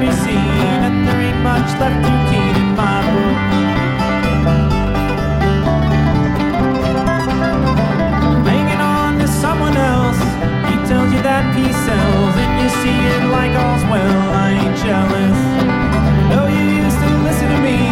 be seen, and there ain't much left to keen in my book. Hanging on to someone else, he tells you that he sells, and you see it like a